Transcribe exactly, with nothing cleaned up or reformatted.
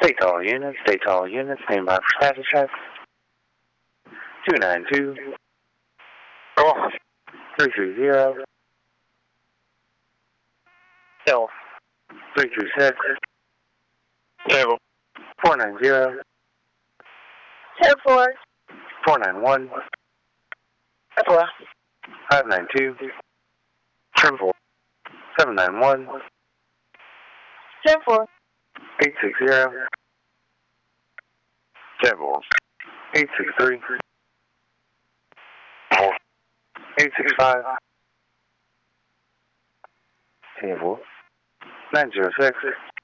State all units, state all units, stand by for status check. two nine two, Oh, three three zero, Hill. three two six, Table. four nine zero, ten four. four nine one, Four. five nine two, Trim four. seven nine one, ten four. eight six zero, Table. eight six three, Four. eight six five, table, nine zero six,